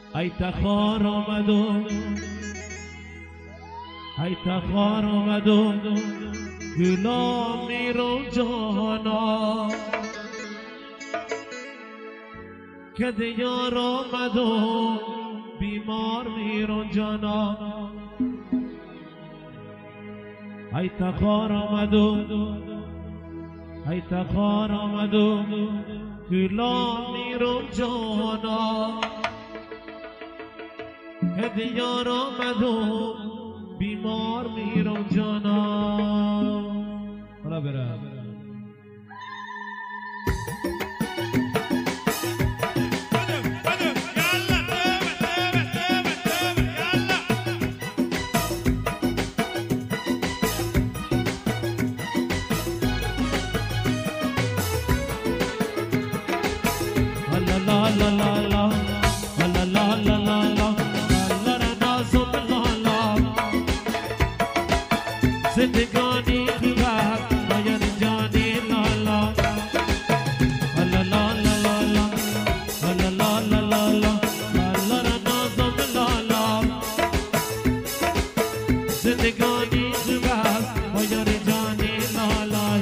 ای تخار آمد و ای تخار آمد و گلا میرو جانا که دیار آمد و بیمار میرو جانا ای تخار آمد و ای تخار آمد و گلا میرو جانا که دیار آمد و بیمار میرو جانا حالا برم زندگانی خوبت باید جانی لالا لا لا لا لا لا لا لا لا لا لا نازم لالا زندگانی خوبت باید جانی لالا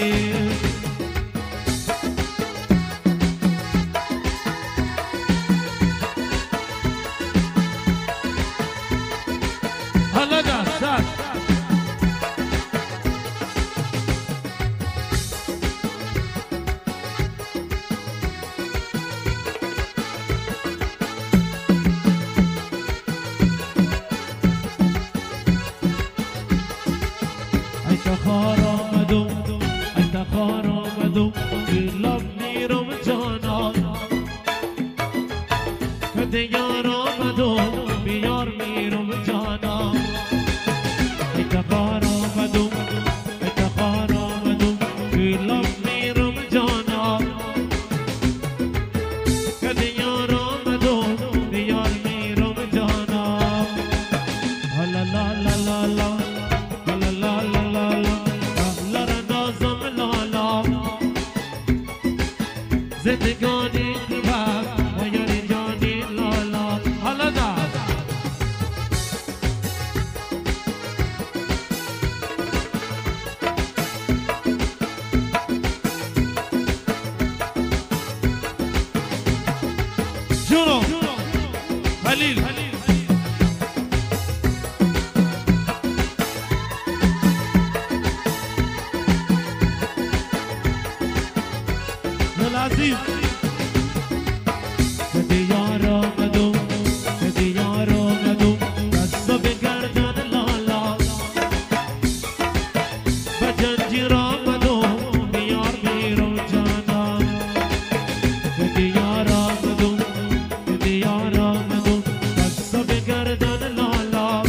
حالا دست تخار آمدم ای تخار آمدم گلم میرم جانا که دیار آمدم بیار میرم جانا ای تخار آمدم ای تخار آمدم گلم میرم جانا که دیار آمدم بیار میرم جانا لا لا لا لا زندگانی خوبت باید جانی لالا حالا دست جونو خلیل عزیز که دیار آمدم که دیار آمدم دست بگردن لالا و جنجیر آمدم بیار میرو جانا که دیار آمدم که دیار آمدم دست بگردن لالا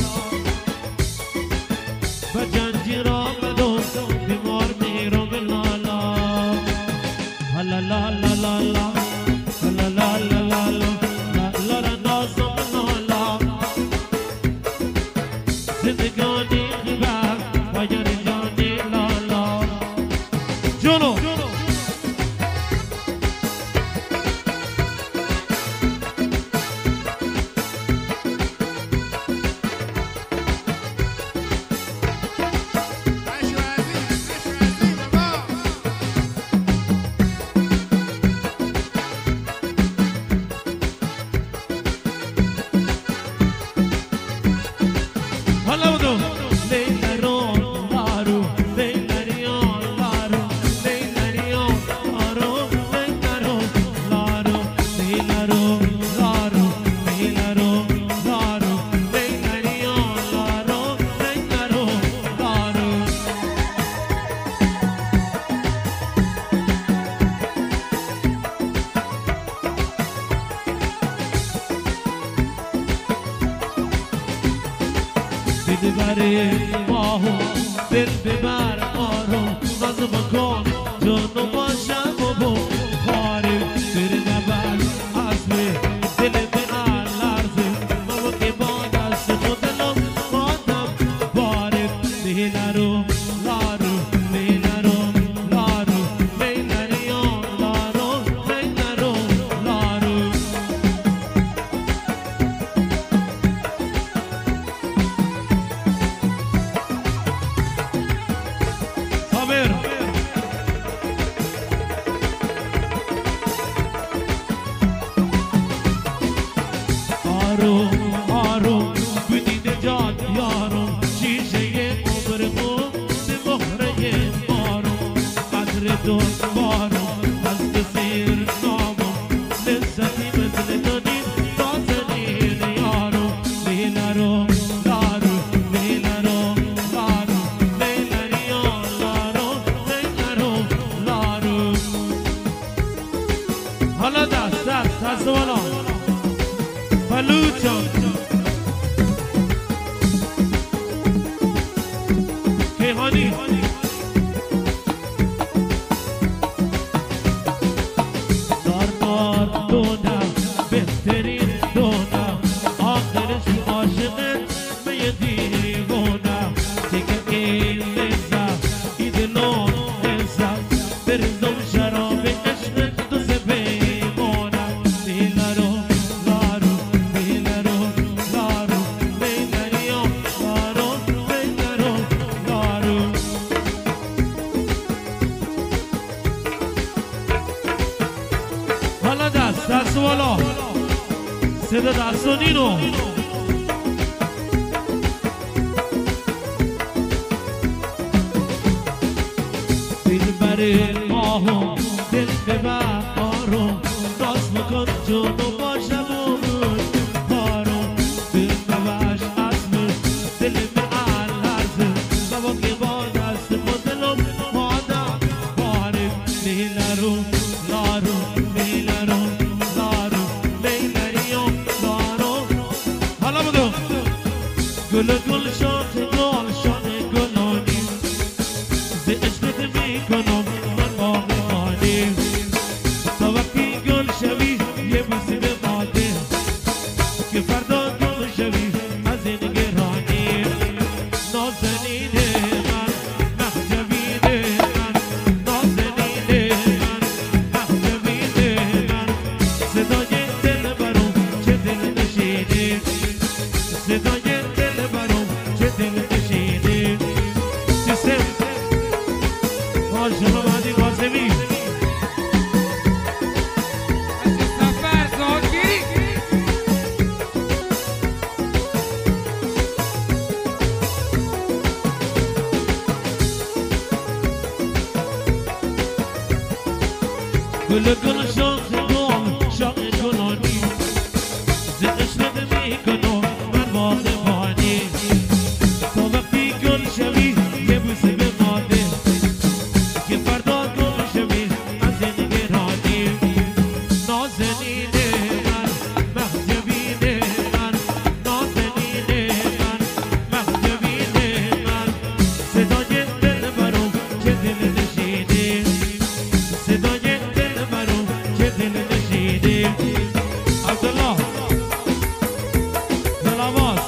و جنجیر آمدم بیمار میرو لالا لا لا لا لا لا لا لا لا لا لا نازم لالا زندگانی خوبت باید جانی لالا جونو دل ببر ماهو دل ببر مارو ناز بکن جانو باشم و بخاری دل نبر عزمه دل من لرزه ماما که با دست خودلم مادم باره دیلرو لارو دیلرو لارو دیلریان لارو دیلرو لارو آروم آروم بدید جاد یارم شیشه عمر خوب به مهره آروم قدر دوست بارم از بسیر نامم لذتی مثل دنید نازنین یارم لیلارم لارم لیلارم لارم لیلاریان لارم لیلارم لارم حالا دست بالا بلوچم کیهانی دار دونه بهترین دونه آخرش عاشقت به دیوونه دیگه این لذت ایدلون عزت برزم شراب عشقت دو سبیمونه لیلارو لارو لیلارو لارو لیلاریام لارو لیلارو لارو حالا دست بالا صدا دستونینو دل بر ماهم دل ببر آروم راست بکن جونو باشم و بارم دل ببرش اسم دل به الهرزه بابا که با دست مدلم مادم بارم لیلارو لارو لیلارو لارو لیلاریام لارو حالا بگو گل گل شاخ گل شاخ گلانی ز عشقت میکنم من باقیمانی تا وقتی گل شوی یه بوسی به ماده که فردا گل شوی از این گرانی نازنین من مخجبین من نازنین من مخجبین من صدای دل برام چه دل نشینی صدای دل برام چه دل نشینی سیستم ماشاءالله مهدی قاسمی گل گل شاخ گل شاخ گلانی ز عشقت میکنم من باغبانی تا وقتی گل شوی یه بوسه به ماده که فردا گل شوی از این گرانی نازنین من مخجبین من نازنین من مخجبین من صدای دل برام چه دل نشینی صدای دل برام چه دل نشینی عبدالله دلواز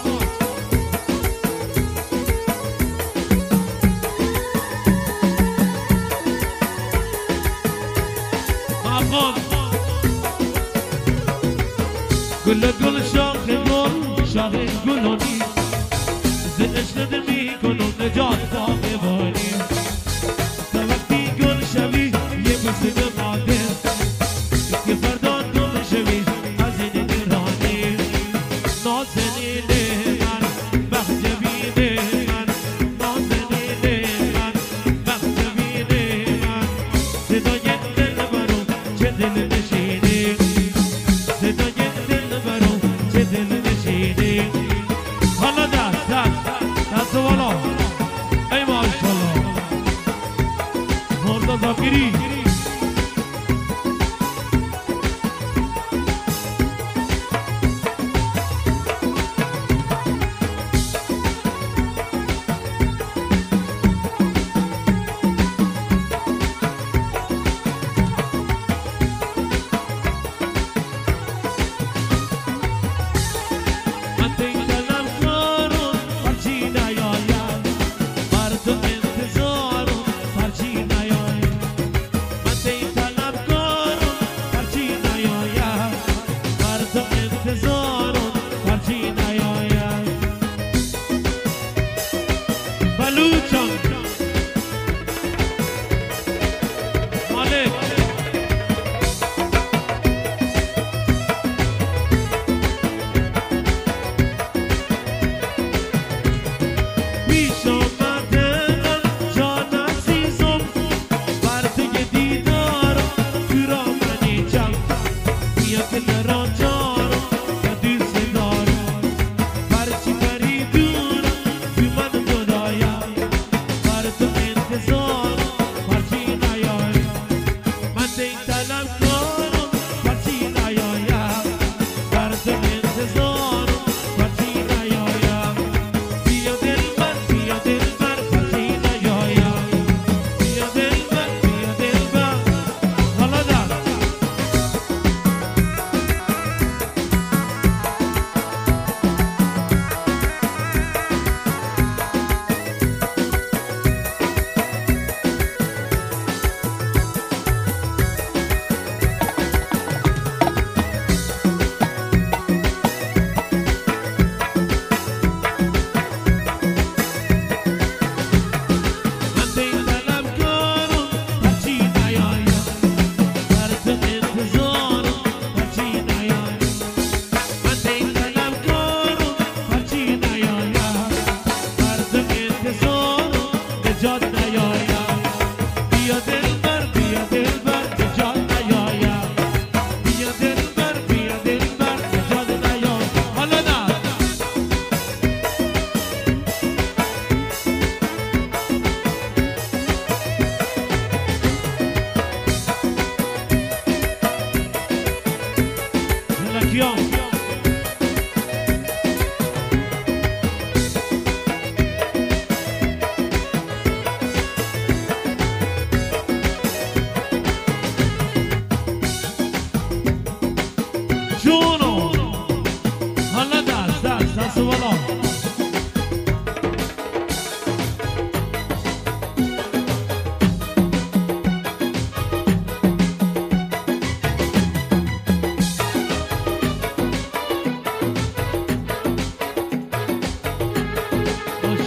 افغان گل گل شاخ گل شاخ گلانی ز عشقت میکنم نجات باغبانی تا وقتی گل شوی یه بوسه به ماده که فردا گل شوی از این گرانی نازنین من مخجبین من نازنین من مخجبین من صدای دل برام چه دل نشینی صدای دل برام چه دل نشینی حالا دست بالا ای ماشاءالله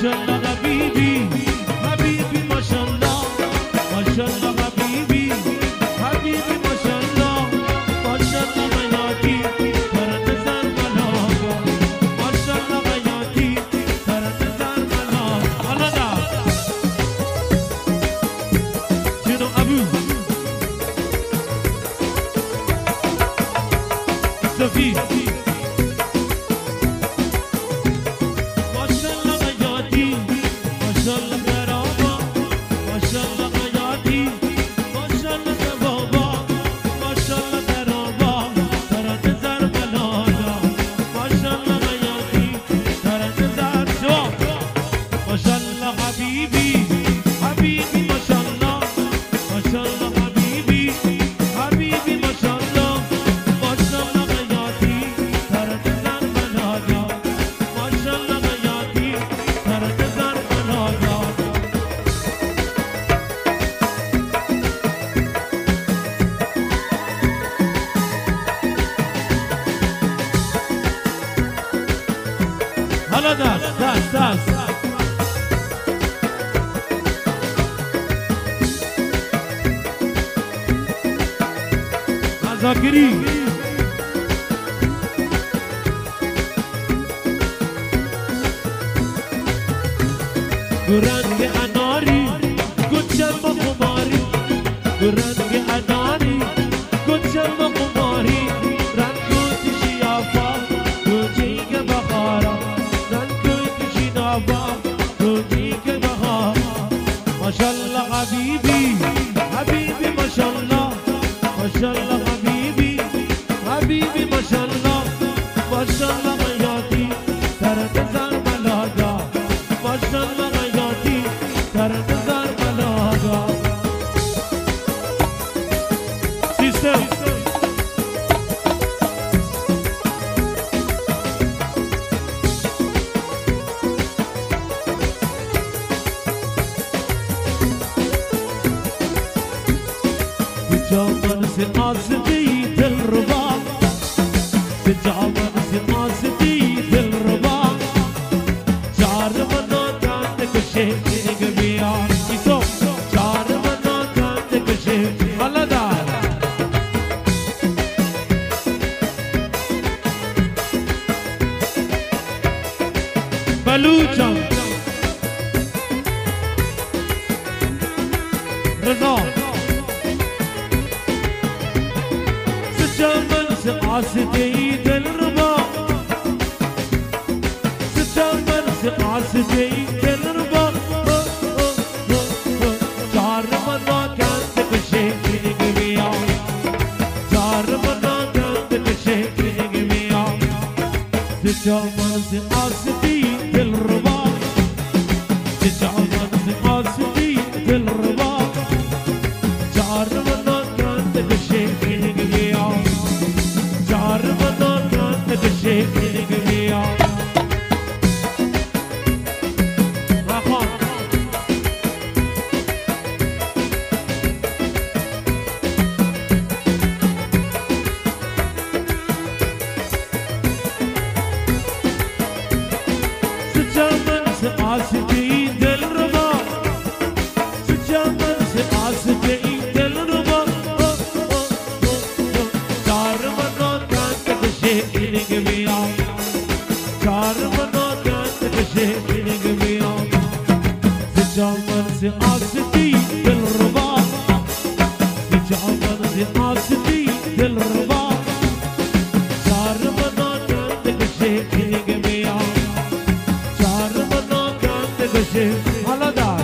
شاء الله حبيبي حبيبي ما شاء الله ما شاء الله حبيبي حبيبي ما شاء الله ما شاء الله حياتي ترى تزار ملاقة ما شاء الله حياتي ترى تزار ملاقة الله دا شنو أبو صفي داس زاكري قرانك أناري كنت شرم قماري قرانك أناري كنت شرم قماري رنكوت شيافا كوجيك بخارا رنكوت شنافا كوجيك بخارا ما شاء الله حبيبي حبيبي ما شاء الله ما شاء الله حبيبي حبيبي ما شاء الله ما شاء الله حياتي ترى تزار ملاقة ما شاء الله حياتي ترى تزار ملاقة سيستم تجامل से आसती दिल रुबा تجامل से आसती दिल रुबा चार मना कांत कुशे एक बियार किसो चार मना कांत कुशे अलदार बलूचा रज़ा تجامل से आसती दिल रुबा تجامل से आसती दिल रुबा चार मना कांत कुशे एक बियार चार मना कांत कुशे एक बियार تجامل से आसती दिल रुबा تجامل से आसती दिल रुबा चार मना कांत कुशे एक बियार चार मना कांत कुशे एक बियार تجامل से आसती दिल रुबा تجامل से आसती दिल रुबा चार मना कांत कुशे एक बियार चार मना कांत कुशे एक बियार تجامل से आसती दिल रुबा تجامل से आसती दिल रुबा चार मना कांत कुशे एक बियार चार मना कांत कुशे अलदार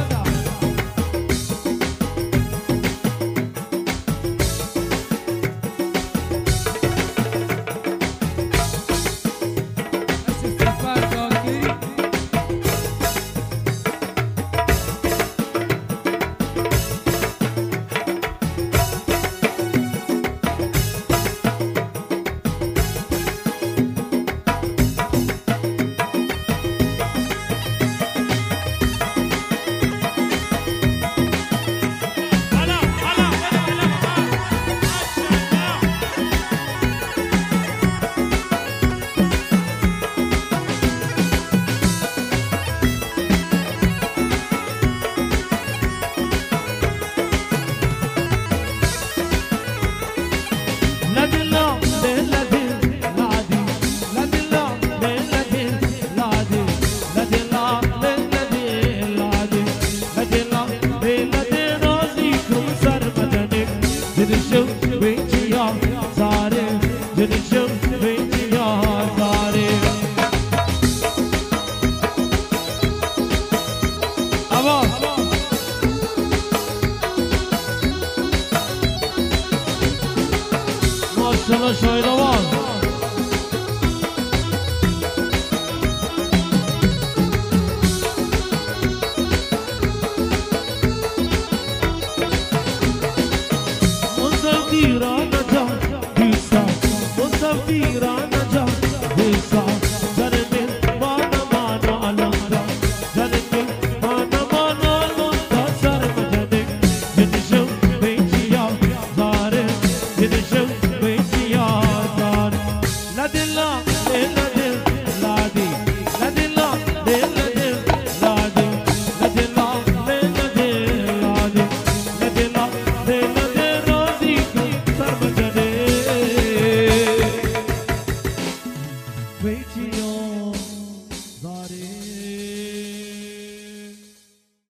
Wait till